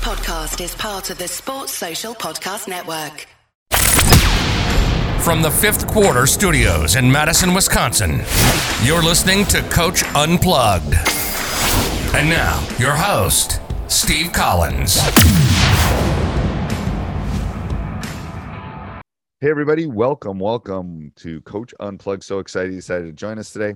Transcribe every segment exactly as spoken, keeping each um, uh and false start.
podcast is part of the Sports Social Podcast Network. From the Fifth Quarter Studios in Madison, Wisconsin, you're listening to Coach Unplugged. And now, your host, Steve Collins. Hey, everybody. Welcome, welcome to Coach Unplugged. So excited you decided to join us today.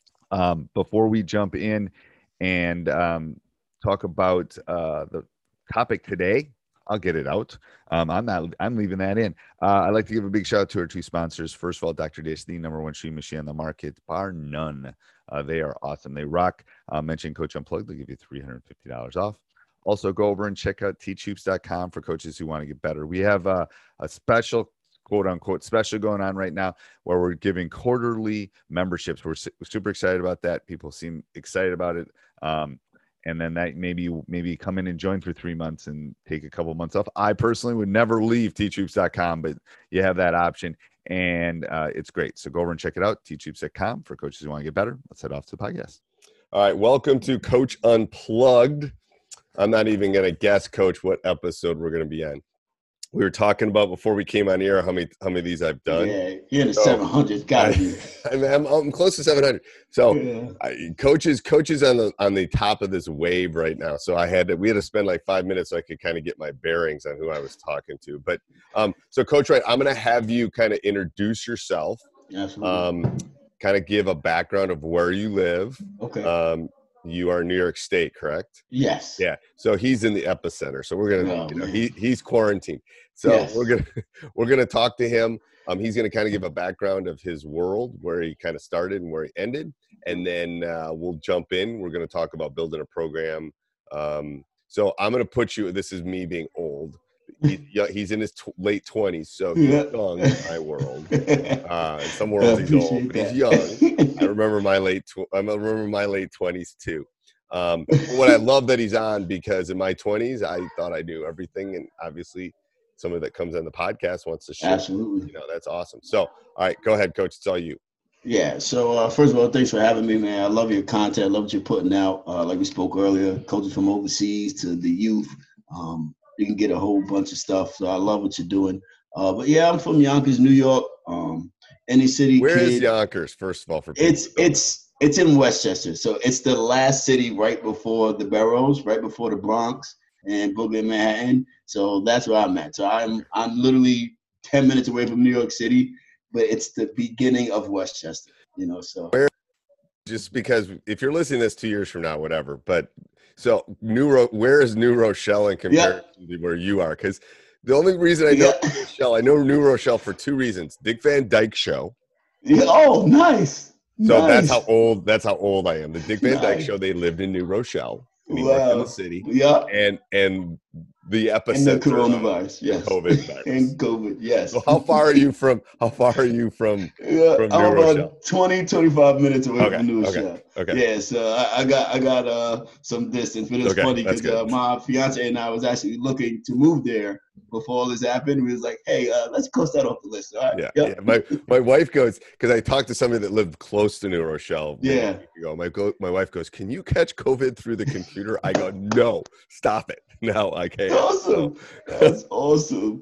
Um, before we jump in and um, talk about uh, the topic today, I'll get it out. Um, I'm not. I'm leaving that in. Uh, I'd like to give a big shout out to our two sponsors. First of all, Doctor Dish, the number one shoe machine on the market, bar none. Uh, they are awesome. They rock. Uh, mention Coach Unplugged. They'll give you three hundred fifty dollars off. Also, go over and check out teach hoops dot com for coaches who want to get better. We have uh, a special, quote unquote, special going on right now where we're giving quarterly memberships. We're su- super excited about that. People seem excited about it. Um, and then that maybe maybe come in and join for three months and take a couple months off. I personally would never leave teach hoops dot com, but you have that option, and uh, it's great. So go over and check it out, teach hoops dot com for coaches who want to get better. Let's head off to the podcast. All right, welcome to Coach Unplugged. I'm not even going to guess, Coach, what episode we're going to be on. We were talking about before we came on air how many how many of these I've done. Yeah, you're in the so, seven hundred. Got to be. I'm, I'm, I'm close to seven hundred. So, yeah. I, coaches, coaches on the on the top of this wave right now. So I had to we had to spend like five minutes so I could kind of get my bearings on who I was talking to. But um, so Coach Wright, I'm going to have you kind of introduce yourself. Absolutely. Um, kind of give a background of where you live. Okay. Um, you are in New York State, correct? Yes. Yeah. So he's in the epicenter. So we're gonna, oh, you know, man. he he's quarantined. So yes. we're gonna we're gonna talk to him. Um, he's gonna kind of give a background of his world, where he kind of started and where he ended, and then uh, we'll jump in. We're gonna talk about building a program. Um, so I'm gonna put you. This is me being old. He, he's in his t- late twenties, so he's yeah. young in my world. Uh, in some worlds he's old, but he's young. I remember my late. Tw- I remember my late twenties too. Um, what I love that he's on, because in my twenties I thought I knew everything, and obviously somebody that comes on the podcast wants to share. Absolutely, you know, that's awesome. So, all right, go ahead, Coach. It's all you. Yeah. So uh, first of all, thanks for having me, man. I love your content. I love what you're putting out. Uh, like we spoke earlier, coaches from overseas to the youth. Um, You can get a whole bunch of stuff. So I love what you're doing. Uh, but yeah, I'm from Yonkers, New York. Um, any city. Where kid. is Yonkers? First of all, for people it's it's it's in Westchester. So it's the last city right before the boroughs, right before the Bronx and Brooklyn, Manhattan. So that's where I'm at. So I'm I'm literally ten minutes away from New York City, but it's the beginning of Westchester. You know, so. Where, just because if you're listening to this two years from now, whatever, but. So New Ro- where is New Rochelle in comparison yeah. to where you are? Because the only reason I know yeah. New Rochelle, I know New Rochelle for two reasons. Dick Van Dyke Show. Yeah. Oh, nice. So nice. that's how old that's how old I am. The Dick Van nice. Dyke Show. They lived in New Rochelle. And he wow. worked in the city. Yeah. And and the epicenter and the coronavirus, yes. COVID virus. and COVID, yes. So how far are you from how far are you from, yeah, from New I'm Rochelle? about twenty, twenty-five minutes away okay. from New Rochelle. Okay. Okay. Yeah, so I, I got I got uh some distance, but it's okay. funny because uh, my fiance and I was actually looking to move there before all this happened. We was like, hey, uh, let's cross that off the list. All right. Yeah. Yep. yeah. My my wife goes, because I talked to somebody that lived close to New Rochelle. Yeah. Ago. My go my wife goes, can you catch COVID through the computer? I go, no, stop it. No, I can't. Awesome. That's awesome.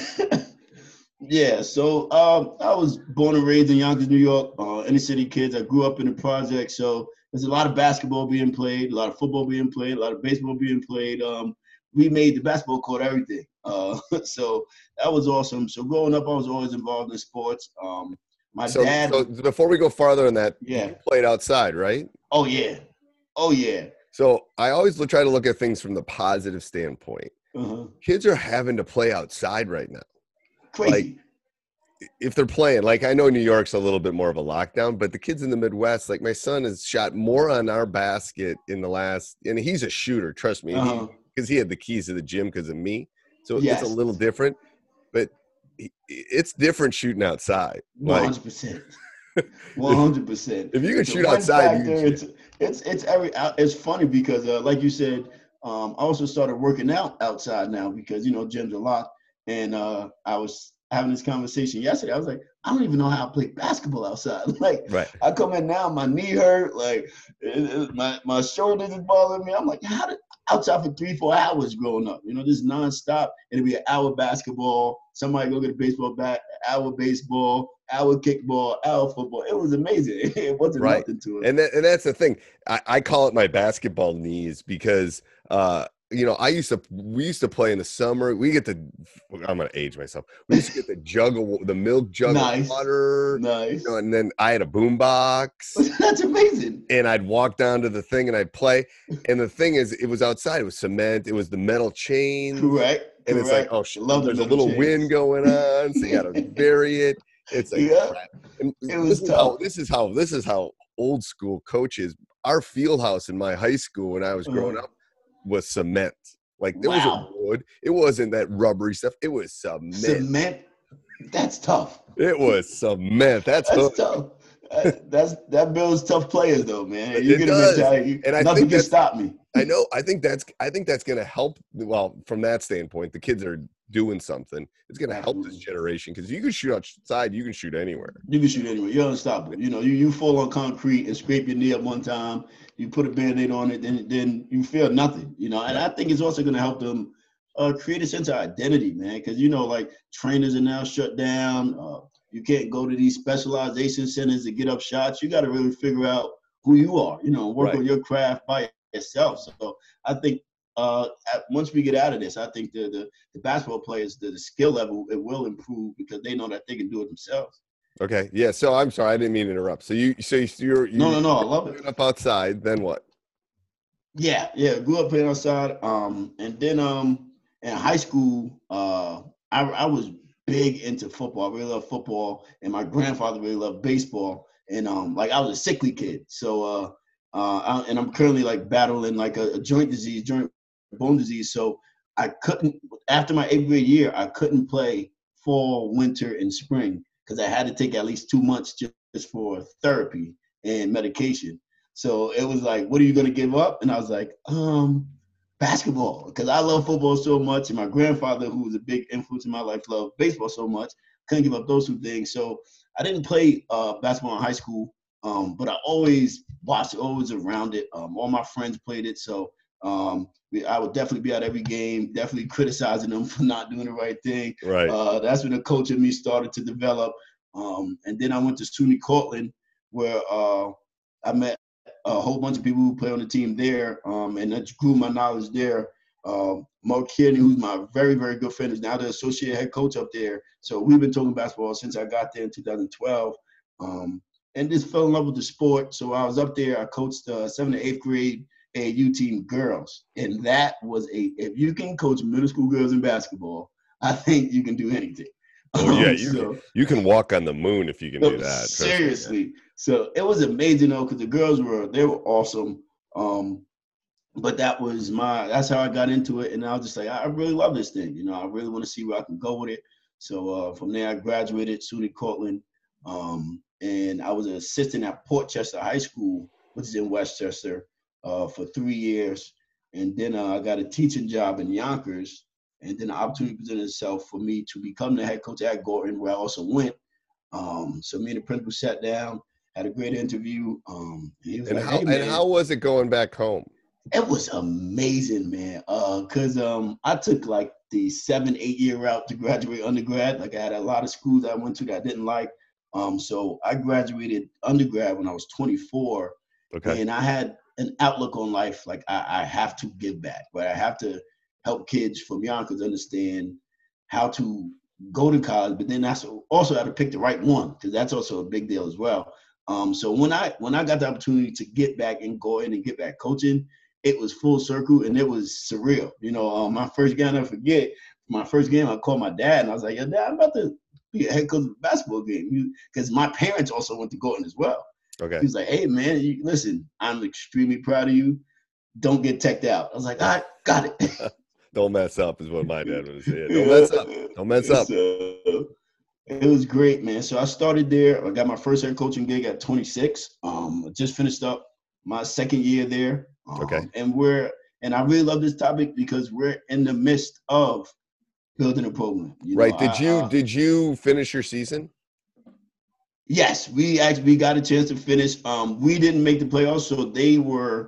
Yeah, so um, I was born and raised in Yonkers, New York, uh, inner city kids. I grew up in the project, so there's a lot of basketball being played, a lot of football being played, a lot of baseball being played. Um, we made the basketball court everything. Uh, so that was awesome. So growing up, I was always involved in sports. Um, my so, dad. So before we go farther on that, yeah. you played outside, right? Oh, yeah. Oh, yeah. So I always look, try to look at things from the positive standpoint. Uh-huh. Kids are having to play outside right now. Crazy. Like, if they're playing, like I know New York's a little bit more of a lockdown, but the kids in the Midwest, like my son has shot more on our basket in the last, and he's a shooter, trust me, because uh-huh. he, he had the keys to the gym because of me. So yes. it's a little different, but it's different shooting outside. one hundred percent. one hundred percent. If you can shoot outside, factor, you can it's, it's it's every. It's funny because, uh, like you said, um, I also started working out outside now because you know gyms are locked, and uh, I was having this conversation yesterday. I was like, I don't even know how to play basketball outside. Like, right. I come in now, my knee hurt, like it, it, my my shoulders is bothering me. I'm like, how did outside for three, four hours growing up. You know, just nonstop. And it'd be an hour basketball. Somebody go get a baseball bat, hour baseball, hour kickball, hour football. It was amazing. It wasn't right. nothing to it. And that, and that's the thing. I, I call it my basketball knees because uh, you know, I used to we used to play in the summer. We get the I'm gonna age myself. We used to get the jug of the milk jug nice. of water. Nice. You know, and then I had a boom box. That's amazing. And I'd walk down to the thing and I'd play. And the thing is, it was outside. It was cement. It was the metal chain. Correct. And Correct. it's like, oh shit, Love there's the a little chains. wind going on, so you gotta vary it. It's like yeah. crap. And it was this tough. Is how, this is how this is how old school coaches. Our field house in my high school when I was growing uh, up was cement. Like there wow. was a wood. It wasn't that rubbery stuff. It was cement. Cement. That's tough. It was cement. That's, that's hook. tough. Uh, that's that builds tough players though, man. It You get a does. mentality. And I nothing think can stop me. I know. I think that's. I think that's going to help. Well, from that standpoint, the kids are doing something. It's going to help this generation because you can shoot outside. You can shoot anywhere. You can shoot anywhere. You're unstoppable. You know, you, you fall on concrete and scrape your knee up one time. You put a Band-Aid on it, then then you feel nothing. You know, and I think it's also going to help them uh, create a sense of identity, man. Because you know, like trainers are now shut down. Uh, you can't go to these specialization centers to get up shots. You got to really figure out who you are. You know, work right. on your craft by yourself. So I think uh, at, once we get out of this, I think the the, the basketball players, the, the skill level, it will improve because they know that they can do it themselves. Okay. Yeah. So I'm sorry, I didn't mean to interrupt. So you, so you're, you no, no, no. I love it. Up outside, then what? Yeah, yeah. Grew up playing outside, um, and then um, in high school, uh, I, I was big into football. I really loved football, and my grandfather really loved baseball. And um, like I was a sickly kid, so uh, uh, I, and I'm currently like battling like a, a joint disease, joint bone disease. So I couldn't after my eighth grade year, I couldn't play fall, winter, and spring because I had to take at least two months just for therapy and medication. So it was like, what are you going to give up? And I was like, um, basketball, because I love football so much. And my grandfather, who was a big influence in my life, loved baseball so much. Couldn't give up those two things. So I didn't play uh, basketball in high school, um, but I always watched it, always around it. Um, all my friends played it. So um, we, I would definitely be at every game, definitely criticizing them for not doing the right thing. Right. Uh, that's when the coach in me started to develop. Um, and then I went to SUNY Cortland, where uh, I met a whole bunch of people who play on the team there, um, and that grew my knowledge there. Um, Mark Kearney, who's my very, very good friend, is now the associate head coach up there. So we've been talking basketball since I got there in two thousand twelve, um, and just fell in love with the sport. So I was up there. I coached uh, seventh and eighth grade A A U team girls, and that was a – if you can coach middle school girls in basketball, I think you can do anything. Oh, yeah, Um, you, so, can, you can walk on the moon if you can do that. Seriously. So it was amazing, though, because the girls were – they were awesome. Um, but that was my – that's how I got into it. And I was just like, I really love this thing. You know, I really want to see where I can go with it. So uh, from there, I graduated SUNY Cortland. Um, and I was an assistant at Port Chester High School, which is in Westchester, uh, for three years. And then uh, I got a teaching job in Yonkers. And then the opportunity presented itself for me to become the head coach at Gorton, where I also went. Um, so me and the principal sat down, had a great interview. Um, and he was and, like, how, hey, man, and how was it going back home? It was amazing, man. Uh, Cause um, I took like the seven, eight year route to graduate undergrad. Like I had a lot of schools I went to that I didn't like. Um, so I graduated undergrad when I was twenty-four. Okay. And I had an outlook on life. Like I, I have to give back, but I have to help kids from Yonkers understand how to go to college, but then that's also how to pick the right one, because that's also a big deal as well. Um, so when I when I got the opportunity to get back and go in and get back coaching, it was full circle and it was surreal. You know, um, my first game, I never forget, my first game, I called my dad and I was like, yeah, Dad, I'm about to be a head coach of a basketball game, because my parents also went to Gorton as well. Okay. He was like, hey, man, you, listen, I'm extremely proud of you. Don't get teched out. I was like, all right, got it. Don't mess up is what my dad would say. Don't mess up. Don't mess up. So, it was great, man. So I started there. I got my first head coaching gig at twenty-six. Um, I just finished up my second year there. Um, Okay. And we're and I really love this topic because we're in the midst of building a program. You right. know, did I, you uh, did you finish your season? Yes, we actually got a chance to finish. Um, we didn't make the playoffs, so they were. Okay.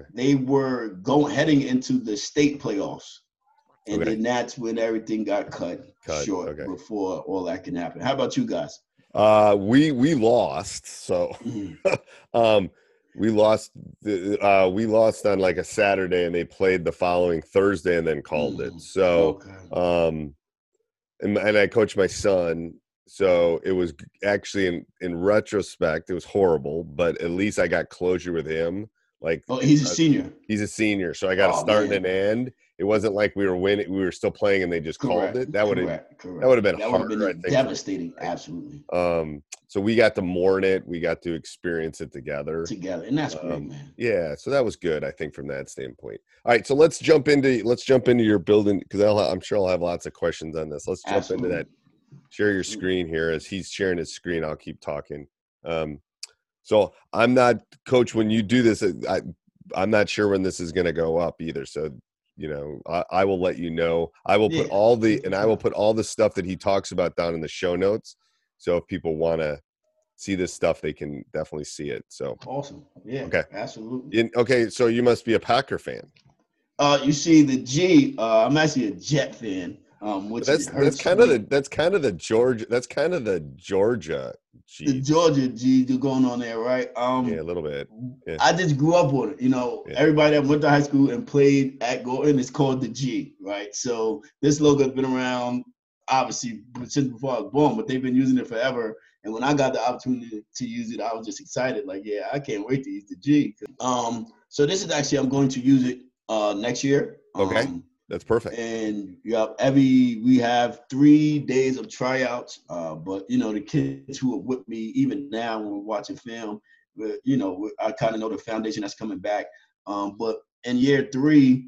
they were going heading into the state playoffs. And Okay. then that's when everything got cut, Cut, short okay. before all that can happen. How about you guys? Uh, we we lost. So, Mhm. um, we lost. The, uh, we lost on like a Saturday, and they played the following Thursday, and then called it. Mm. So, Okay. um, and and I coached my son. So it was actually in in retrospect, it was horrible, but at least I got closure with him. Like, Oh, he's a uh, senior. he's a senior, so I got a Oh, start man. and an end. It wasn't like we were winning; we were still playing, and they just Correct. called it. That would have correct. Correct. that would have been That would have harder, I been think, for me. devastating. Absolutely. Um, so we got to mourn it. We got to experience it together. Together, and that's great, Um, man. yeah, so that was good, I think, from that standpoint. All right, so let's jump into let's jump into your building because I'm sure I'll have lots of questions on this. Let's jump Absolutely. into that. Share your screen here. As he's sharing his screen, I'll keep talking. Um, so I'm not, Coach, when you do this, I, I'm not sure when this is going to go up either. So, you know, I, I will let you know. I will put Yeah. all the, and I will put all the stuff that he talks about down in the show notes. So if people want to see this stuff, they can definitely see it. So, Awesome. Yeah. Okay. Absolutely. in, okay, so you must be a Packer fan. Uh, you see the G. Uh, I'm actually a Jet fan. Um, which That's hurts that's kind of me. the that's kind of the Georgia that's kind of the Georgia the G. Georgia G going on there, right? Um, Yeah, a little bit. Yeah. I just grew up with it. You know, Yeah. everybody that went to high school and played at Gordon is called the G, right? So this logo has been around obviously since before I was born, but they've been using it forever. And when I got the opportunity to use it, I was just excited. Like, yeah, I can't wait to use the G. Um, so this is actually I'm going to use it uh, next year. Okay. Um, That's perfect. And you have every we have three days of tryouts. Uh, but you know the kids who are with me even now when we're watching film, we're, you know we're, I kind of know the foundation that's coming back. Um, but in year three,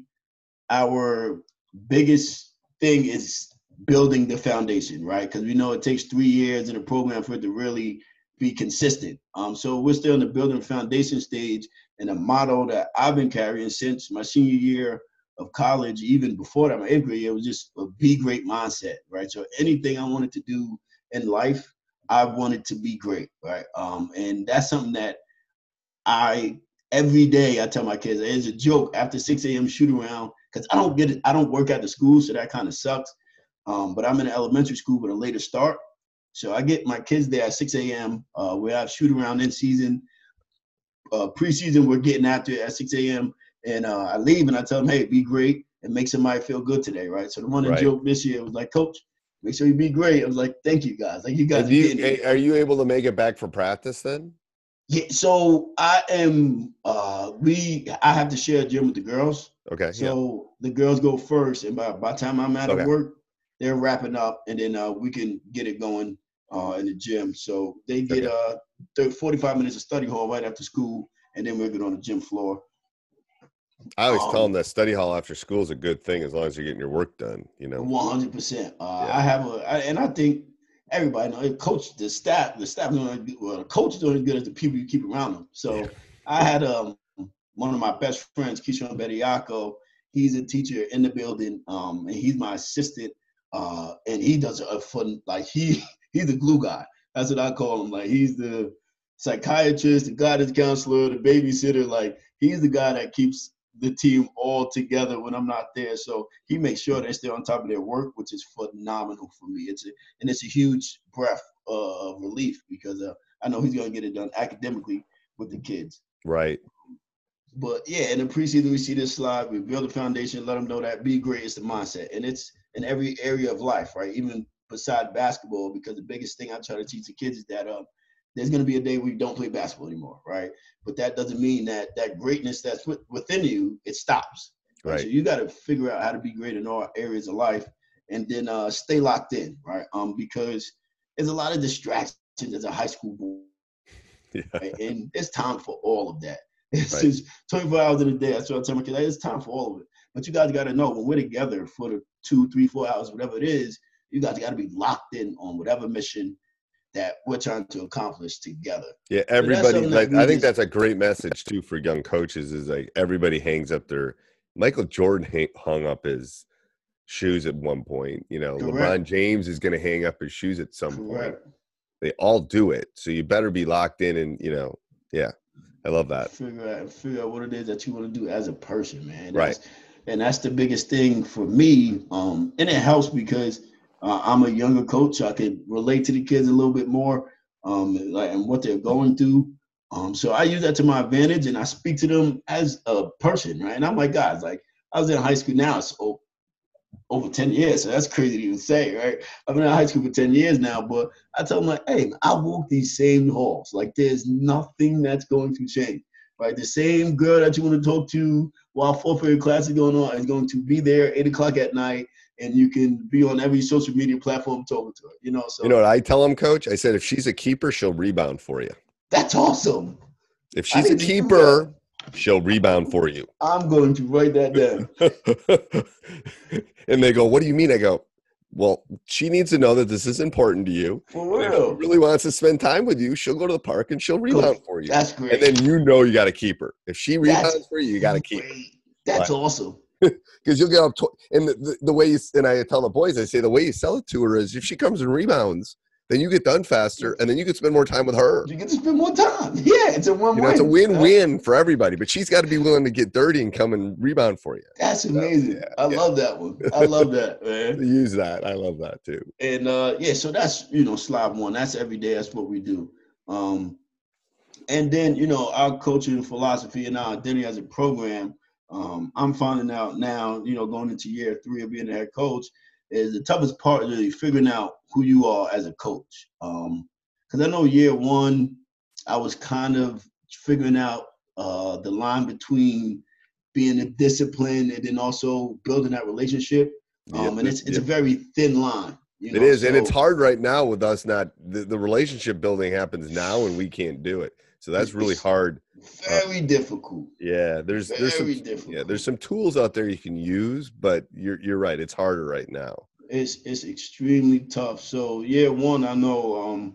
our biggest thing is building the foundation, right? Because we know it takes three years in a program for it to really be consistent. Um, so we're still in the building foundation stage, and a motto that I've been carrying since my senior year of college, even before that, my eighth grade year, was just a be great mindset, right? So anything I wanted to do in life, I wanted to be great, right? Um, and that's something that I, every day I tell my kids, it's a joke after six a.m. shoot around, because I don't get it, I don't work at the school, so that kind of sucks. Um, but I'm in an elementary school with a later start. So I get my kids there at six a.m. Uh, we have shoot around in season. Uh, preseason, we're getting after it at six a.m. And uh, I leave and I tell them, hey, be great and make somebody feel good today, right? So the one Right. joke this year was like, Coach, make sure you be great. I was like, thank you guys. Like you guys And are do you, getting it. are you able to make it back for practice then? Yeah, so I am. Uh, we I have to share a gym with the girls. Okay. So the girls go first, and by by the time I'm out Okay. of work, they're wrapping up, and then uh, we can get it going uh, in the gym. So they get Okay. uh thirty, forty-five minutes of study hall right after school, and then we're good on the gym floor. I always Um, tell them that study hall after school is a good thing as long as you're getting your work done, you know? One hundred percent. Uh, Yeah. I have a, I, and I think everybody know. Coach, the staff, the staff doing well. The coach is doing as good as the people you keep around them. So Yeah. I had um one of my best friends, Keyshawn Bediako. He's a teacher in the building, um, and he's my assistant. Uh, and he does a fun like he he's the glue guy. That's what I call him. Like he's the psychiatrist, the guidance counselor, the babysitter. Like he's the guy that keeps the team all together when I'm not there. So he makes sure they stay on top of their work, which is phenomenal for me. It's a, and it's a huge breath uh, of relief because uh, I know he's going to get it done academically with the kids. Right. But yeah, in the preseason, we see this slide. We build a foundation, let them know that be great is the mindset. And it's in every area of life, right? Even beside basketball, because the biggest thing I try to teach the kids is that um, there's going to be a day where you don't play basketball anymore, right? But that doesn't mean that that greatness that's with, within you, it stops. Right? Right. So you got to figure out how to be great in all areas of life and then uh, stay locked in, right? Um, because there's a lot of distractions as a high school boy, Yeah. right? And it's time for all of that. It's Right. just twenty-four hours in a day. That's what I tell my kids. It's time for all of it. But you guys got to know when we're together for the two, three, four hours, whatever it is, you guys got to be locked in on whatever mission that we're trying to accomplish together. Yeah, everybody. something that Like, we I think just- that's a great message too for young coaches. Is like everybody hangs up their. Michael Jordan hang, hung up his shoes at one point. You know, Correct. LeBron James is going to hang up his shoes at some point. Correct. They all do it, so you better be locked in. And you know, yeah, I love that. Figure out figure out what it is that you want to do as a person, man. Right. That's, and that's the biggest thing for me. Um, and it helps because uh, I'm a younger coach. So I can relate to the kids a little bit more, um, like and what they're going through. Um, so I use that to my advantage, and I speak to them as a person, right? And I'm like, guys, like I was in high school now, so over ten years, so that's crazy to even say, right? I've been in high school for ten years now, but I tell them like, hey, I walk these same halls. Like there's nothing that's going to change, right? The same girl that you want to talk to while fourth period class is going on is going to be there eight o'clock at night, and you can be on every social media platform talking to her, you know? So you know what I tell them, Coach? I said, if she's a keeper, she'll rebound for you. That's awesome. If she's a keeper, she'll rebound for you. I'm going to write that down. And they go, what do you mean? I go, well, she needs to know that this is important to you. For real. If she really wants to spend time with you, she'll go to the park and she'll rebound Coach, for you. That's great. And then you know you got to keep her. If she rebounds That's for you, you got to keep her. That's Right. awesome. Because you'll get up to, and the, the, the way you, and I tell the boys, I say the way you sell it to her is if she comes and rebounds, then you get done faster, and then you can spend more time with her. You get to spend more time. Yeah, it's a win-win. You know, it's a win-win for everybody, but she's got to be willing to get dirty and come and rebound for you. That's amazing. Yeah, I yeah. love that one. I love that, man. Use that. I love that too. And uh, yeah, so that's, you know, slide one. That's every day. That's what we do. Um, and then, you know, our coaching philosophy and our identity as a program, um, I'm finding out now, you know, going into year three of being a head coach, is the toughest part is really figuring out who you are as a coach. Um, because I know year one, I was kind of figuring out uh, the line between being a discipline and then also building that relationship. Um, Yeah, and it's it's yeah. a very thin line. You It know? is, and So it's hard right now with us not the, the relationship building happens now and we can't do it. So that's really It's hard. Very difficult. Yeah, there's there's some Very difficult. yeah, there's some tools out there you can use, but you're you're right, it's harder right now. It's it's extremely tough. So year one, I know um,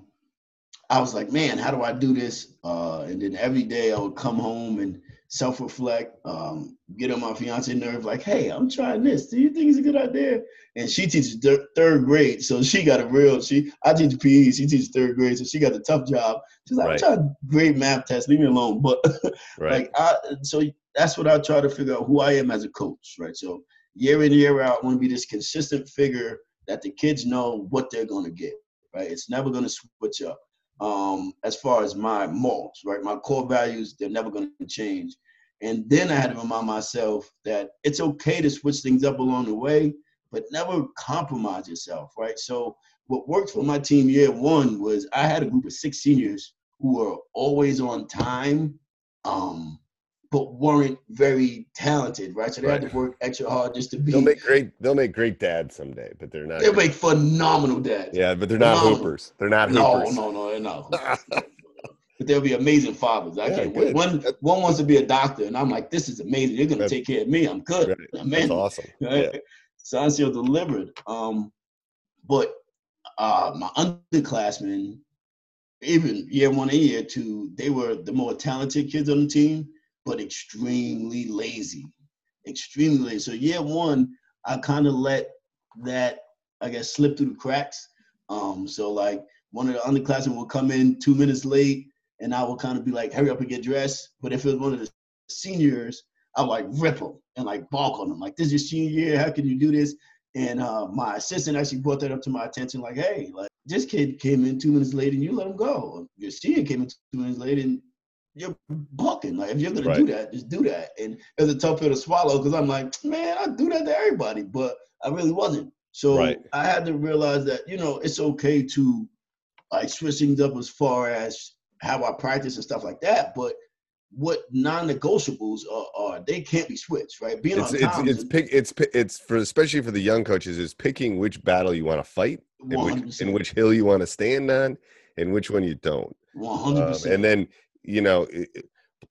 I was like, man, how do I do this? Uh, and then every day I would come home and self-reflect, um, get on my fiance nerve, like, hey, I'm trying this. Do you think it's a good idea? And she teaches th- third grade, so she got a real. She I teach P E, she teaches third grade, so she got the tough job. She's like, Right. I'm trying grade math test, leave me alone. But Right. like, I, so that's what I try to figure out who I am as a coach, right? So year in, year out, I want to be this consistent figure that the kids know what they're going to get, right? It's never going to switch up. Um, as far as my morals, right? My core values, they're never going to change. And then I had to remind myself that it's okay to switch things up along the way, but never compromise yourself, right? So what worked for my team year one was I had a group of six seniors who were always on time, um, but weren't very talented, right? So they had Right. to work extra hard just to be. They'll make great they'll make great dads someday, but they're not They'll make phenomenal dads. Yeah, but they're not Phenomenal. hoopers. They're not No, hoopers. no, no, they're not. But they'll be amazing fathers. I Yeah, can't good. wait. One one wants to be a doctor, and I'm like, this is amazing. You're gonna That's- take care of me. I'm good. Right. I'm That's in. awesome. Right? Yeah. Sancio delivered. Um, but uh, my underclassmen, even year one and year two, they were the more talented kids on the team, but extremely lazy. Extremely lazy. So year one, I kind of let that, I guess, slip through the cracks. Um, so like one of the underclassmen will come in two minutes late, and I will kind of be like, hurry up and get dressed. But if it was one of the seniors, I would like rip them and like balk on them. Like, this is your senior year. How can you do this? And uh, my assistant actually brought that up to my attention. Like, hey, like this kid came in two minutes late and you let him go. Your senior came in two minutes late and you're balking. Like, if you're going to do that, just do that. And it was a tough pill to swallow because I'm like, man, I do that to everybody. But I really wasn't. So Right. I had to realize that, you know, it's okay to like switch things up as far as how I practice and stuff like that. But what non-negotiables are, are they can't be switched, right? Being It's on it's time it's is pick it's pi- it's for especially for the young coaches is picking which battle you want to fight and one hundred which percent. and which hill you want to stand on and which one you don't. one hundred Um, percent. and then you know it, it-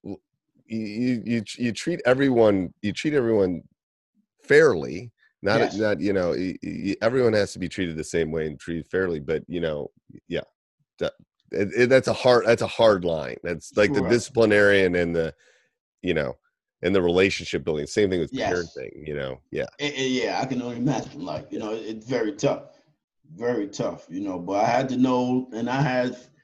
you you you treat everyone you treat everyone fairly. Not Yes. not you know y- y- everyone has to be treated the same way and treated fairly. But you know yeah, that, it, it, that's a hard that's a hard line. That's like the Sure. disciplinarian and the you know and the relationship building. Same thing with Yes. parenting. You know yeah. And- and yeah, I can only imagine. Like, you know, it's very tough, very tough. You know, but I had to know, and I have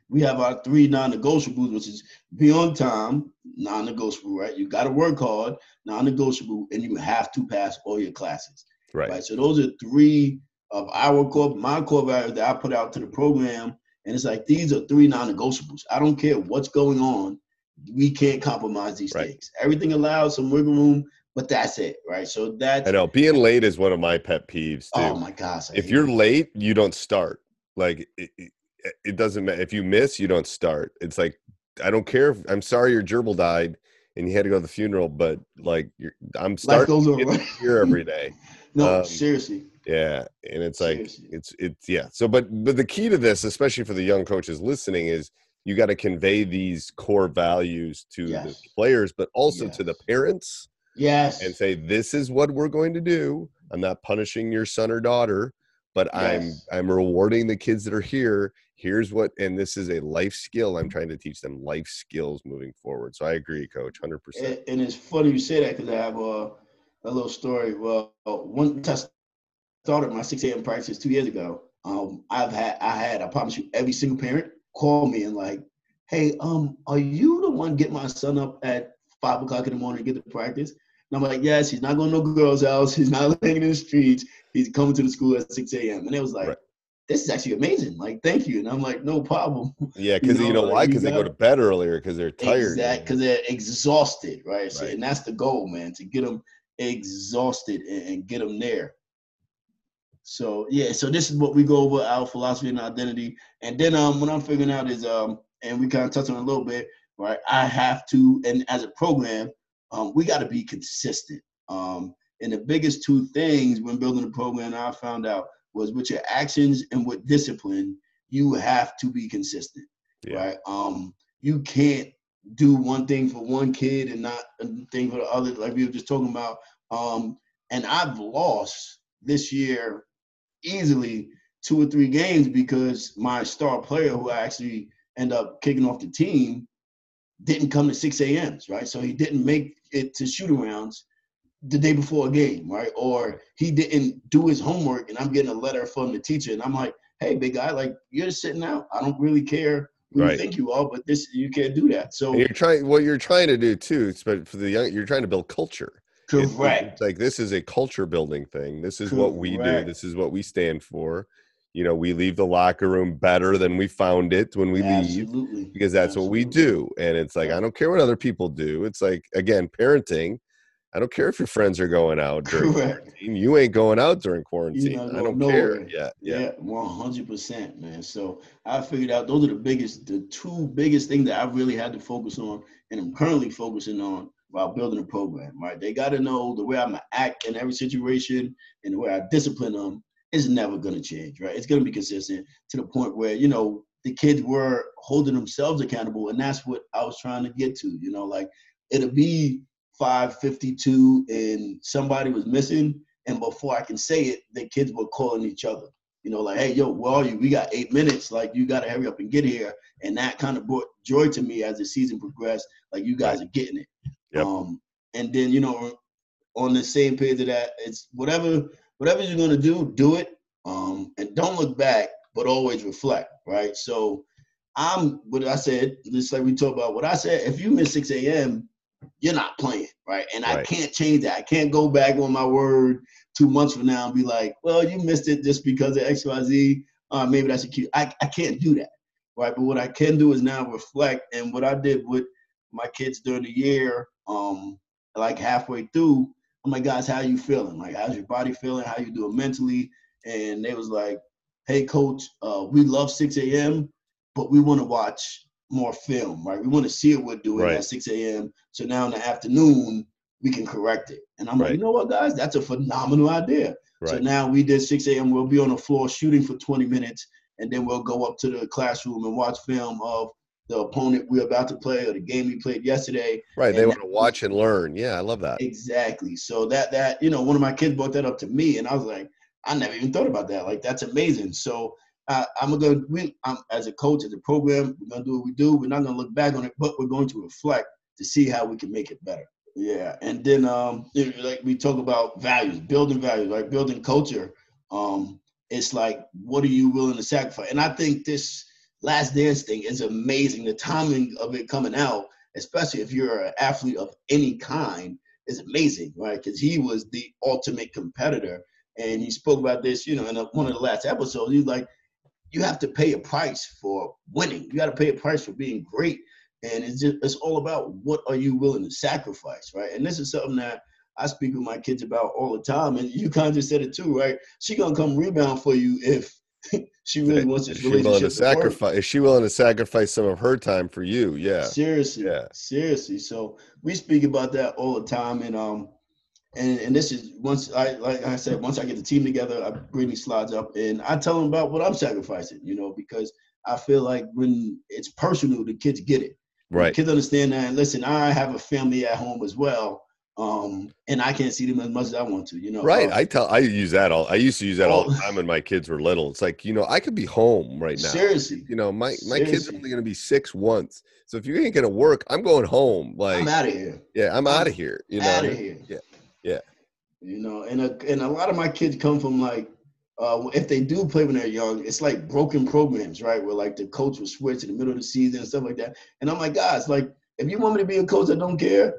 we have our three non-negotiables, which is be on time, non-negotiable, right? You got to work hard, non-negotiable, and you have to pass all your classes, Right. right? So those are three of our core, my core values that I put out to the program. And it's like, these are three non-negotiables. I don't care what's going on. We can't compromise these Right. things. Everything allows some wiggle room, but that's it, right? So that's. I know being late is one of my pet peeves too. Oh my gosh. I If hate you're it. late, you don't start. Like it, it, it doesn't matter. If you miss, you don't start. It's like, I don't care. If, I'm sorry your gerbil died and you had to go to the funeral, but like you're, I'm Life starting goes to on, get right? here every day. No, Um, seriously. Yeah. And it's like, Seriously. it's, it's, yeah. So, but, but the key to this, especially for the young coaches listening, is you got to convey these core values to Yes. the players, but also Yes. to the parents, Yes. and say, this is what we're going to do. I'm not punishing your son or daughter, but Yes. I'm, I'm rewarding the kids that are here. Here's what, and this is a life skill. I'm trying to teach them life skills moving forward. So I agree, Coach, one hundred percent. And, and it's funny you say that because I have a, a little story. Well, one time I started my six a.m. practice two years ago. Um, I've had, I had, I promise you, every single parent call me and like, hey, um, are you the one get my son up at five o'clock in the morning to get to practice? And I'm like, yes, he's not going to no girl's house. He's not laying in the streets. He's coming to the school at six a.m. And it was like, Right. this is actually amazing. Like, thank you. And I'm like, no problem. Yeah, because you, You know, know, why? you Because they go got- to bed earlier because they're tired. Exactly, because they're exhausted, right? So, Right. and that's the goal, man, to get them exhausted and, and get them there. So yeah, so this is what we go over, our philosophy and identity. And then um, what I'm figuring out is, um, and we kind of touched on it a little bit, right? I have to, and as a program, um, we got to be consistent. Um, and the biggest two things when building a program I found out was with your actions and with discipline, you have to be consistent, Yeah. right? Um, you can't do one thing for one kid and not a thing for the other, like we were just talking about. Um, and I've lost this year easily two or three games because my star player, who I actually end up kicking off the team, didn't come to six a.m.s, right? So he didn't make it to shoot-arounds the day before a game, right? Or he didn't do his homework, and I'm getting a letter from the teacher, and I'm like, hey, big guy, like, you're sitting out. I don't really care who Right. you think you are, but this you can't do that. So And you're trying, what you're trying to do too, but for the young, you're trying to build culture. It's- correct. It's like, this is a culture building thing. This is what we do. Correct. This is what we stand for. You know, we leave the locker room better than we found it when we leave, Absolutely. because that's what we Absolutely. do. And it's like, Yeah. I don't care what other people do. It's like, again, parenting. I don't care if your friends are going out during Correct. quarantine. You ain't going out during quarantine. not I don't going care. nowhere. Yeah. Yeah. Yeah, one hundred percent, man. So I figured out those are the biggest, the two biggest things that I really had to focus on, and I'm currently focusing on while building a program, right? They got to know the way I'm going to act in every situation and the way I discipline them is never going to change, right? It's going to be consistent to the point where, you know, the kids were holding themselves accountable, and that's what I was trying to get to, you know, like it'll be five fifty-two and somebody was missing, and before I can say it, the kids were calling each other. You know, like, hey, yo, where are you? We got eight minutes. Like, you got to hurry up and get here. And that kind of brought joy to me as the season progressed. Like, you guys are getting it. Yep. Um, and then, you know, on the same page of that, it's whatever, whatever you're going to do, do it. Um, and don't look back, but always reflect, right? So I'm, what I said, just like we talked about, what I said, if you miss six a.m., you're not playing, right? And I Right. can't change that. I can't go back on my word two months from now and be like, well, you missed it just because of X Y Z. Uh, maybe that's a cute. I, I can't do that, right? But what I can do is now reflect. And what I did with my kids during the year, um, like halfway through, I'm like, guys, how you feeling? Like, how's your body feeling? How you doing mentally? And they was like, hey, coach, uh, we love six a.m., but we want to watch more film, right? We want to see what we're doing Right. at six a.m. So now in the afternoon, we can correct it. And I'm Right. like, you know what, guys? That's a phenomenal idea. So Right. now we did six a.m. We'll be on the floor shooting for twenty minutes, and then we'll go up to the classroom and watch film of the opponent we're about to play or the game we played yesterday. Right. They And want to watch and learn. Yeah. I love that. Exactly. So that, that, you know, one of my kids brought that up to me, and I was like, I never even thought about that. Like, that's amazing. So uh, I'm going to, we, I'm, as a coach, as a program, we're going to do what we do. We're not going to look back on it, but we're going to reflect to see how we can make it better. Yeah. And then, um, you know, like we talk about values, building values, right? Building culture. Um, it's like, what are you willing to sacrifice? And I think this, Last Dance thing is amazing. The timing of it coming out, especially if you're an athlete of any kind, is amazing, right? Because he was the ultimate competitor. And he spoke about this, you know, in a, one of the last episodes. He's like, you have to pay a price for winning. You got to pay a price for being great. And it's just, it's all about what are you willing to sacrifice, right? And this is something that I speak with my kids about all the time. And you kind of just said it too, right? She going to come rebound for you if she really wants this is she willing to relationship to sacrifice? work. Is she willing to sacrifice some of her time for you? Yeah. Seriously. Yeah. Seriously. So we speak about that all the time. And, um, And and this is once I like I said, once I get the team together, I bring these slides up and I tell them about what I'm sacrificing, you know, because I feel like when it's personal, the kids get it. Right. The kids understand that. Listen, I have a family at home as well, um, and I can't see them as much as I want to, you know. Right. Um, I tell I use that all. I used to use that all Oh. the time when my kids were little. It's like, you know, I could be home right now. Seriously. You know, my my kids are Seriously. only going to be six once. So if you ain't going to work, I'm going home. Like, I'm out of here. yeah, I'm I'm out of here. You know. Out of here. Yeah. Yeah. You know, and a, and a lot of my kids come from like, uh, if they do play when they're young, it's like broken programs, right? Where like the coach will switch in the middle of the season and stuff like that. And I'm like, guys, like, if you want me to be a coach that don't care,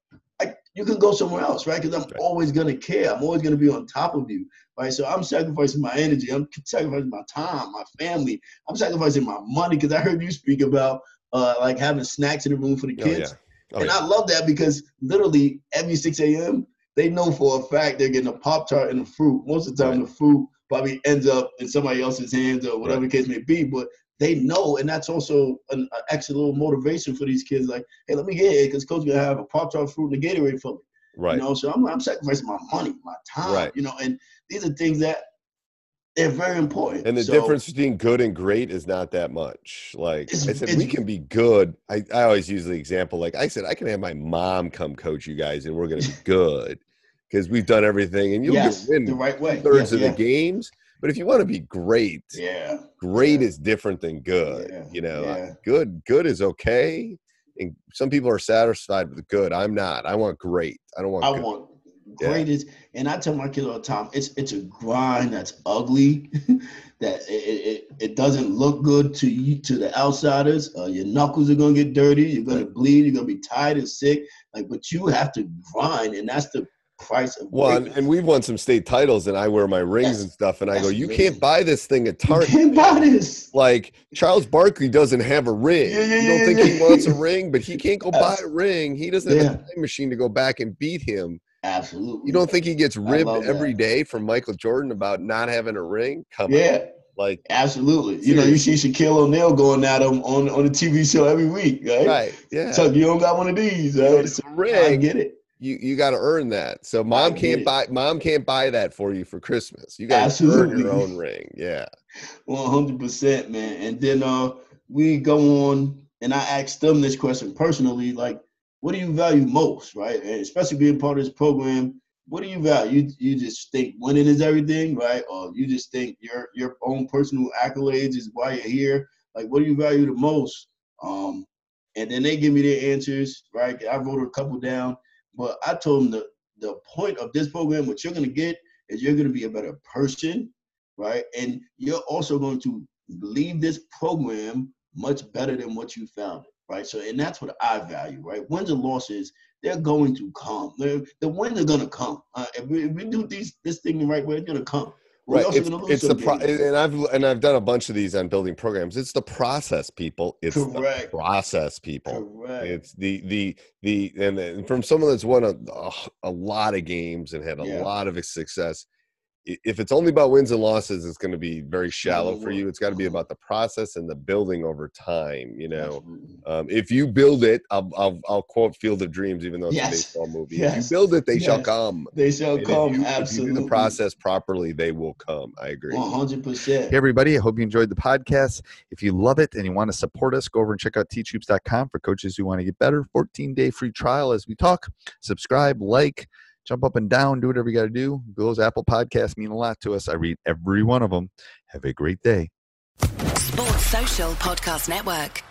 I, you can go somewhere else, right? Because I'm Right. always going to care. I'm always going to be on top of you, right? So I'm sacrificing my energy. I'm sacrificing my time, my family. I'm sacrificing my money because I heard you speak about uh, like having snacks in the room for the Oh, kids. yeah. Oh, and yeah. I love that because literally every six a.m., they know for a fact they're getting a Pop-Tart and a fruit. Most of the time, Right. the fruit probably ends up in somebody else's hands or whatever Right. the case may be. But they know, and that's also an, an extra little motivation for these kids. Like, hey, let me get here because coach gonna have a Pop-Tart, fruit, and a Gatorade for me. Right. You know, so I'm, I'm sacrificing my money, my time. Right. You know, and these are things that they're very important. And the So, difference between good and great is not that much. Like It's- I said, it's- we can be good. I, I always use the example. Like I said, I can have my mom come coach you guys and we're going to be good because we've done everything and you'll yes, get win the right way. thirds Yes, of yeah. the games. But if you want to be great, Yeah. great Yeah. is different than good. Yeah. You know, Yeah. good, good is okay. And some people are satisfied with good. I'm not. I want great. I don't want I good. want Yeah. greatest, and I tell my kids all the time, it's it's a grind that's ugly, that it, it, it doesn't look good to you to the outsiders. Uh, your knuckles are gonna get dirty. You're gonna bleed. You're gonna be tired and sick. Like, but you have to grind, and that's the price of Well, and, greatness. and we've won some state titles, and I wear my rings Yes. and stuff, and I go, That's you amazing. can't buy this thing at You Target. can't buy this. Like Charles Barkley doesn't have a ring. Yeah, yeah, you don't yeah, think yeah. he wants a ring, but he can't go buy Abs- a ring. He doesn't have Yeah. a time machine to go back and beat him. Absolutely. You don't think he gets ribbed love every that. day from Michael Jordan about not having a ring? Come on. Yeah, Like, absolutely. You know, you see Shaquille O'Neal going at him on on the T V show every week, right? right. Yeah. So you don't got one of these, You don't right? have So a I ring. get it. You you got to earn that. So mom get can't it. buy mom can't buy that for you for Christmas. You got to earn Absolutely. your own ring. Yeah. One hundred percent, man. And then uh, we go on, and I asked them this question personally, like, what do you value most, right? And especially being part of this program, what do you value? You, you just think winning is everything, right? Or you just think your your own personal accolades is why you're here? Like, what do you value the most? Um, and then they give me their answers, right? I wrote a couple down, but I told them the, the point of this program, what you're going to get is you're going to be a better person, right? And you're also going to leave this program much better than what you found it, right? So, and that's what I value, right? Wins and losses, they're going to come. They're, the wins are going to come. Uh, if, we, if we do these, this thing the right way, it's going to come. We're Right. also It's, going to lose it's the some pro- games. and I've and I've done a bunch of these on building programs. It's the process, people. It's Correct. the process, people. Correct. It's the the the and, and from someone that's won a, a, a lot of games and had a Yeah. lot of success. i- If it's only about wins and losses, it's going to be very shallow Shallow for you. work. It's got to be Mhm. about the process and the building over time. You know, Absolutely. um, if you build it, I'll, I'll I'll quote Field of Dreams, even though it's Yes. a baseball movie. If Yes. you build it, they shall Yes. come. They shall And if come. you- If you Absolutely. do the process properly, they will come. I agree. one hundred percent. Hey, everybody. I hope you enjoyed the podcast. If you love it and you want to support us, go over and check out teach hoops dot com for coaches who want to get better. fourteen day free trial as we talk. Subscribe, like, jump up and down, do whatever you got to do. Those Apple podcasts mean a lot to us. I read every one of them. Have a great day. Sports Social Podcast Network.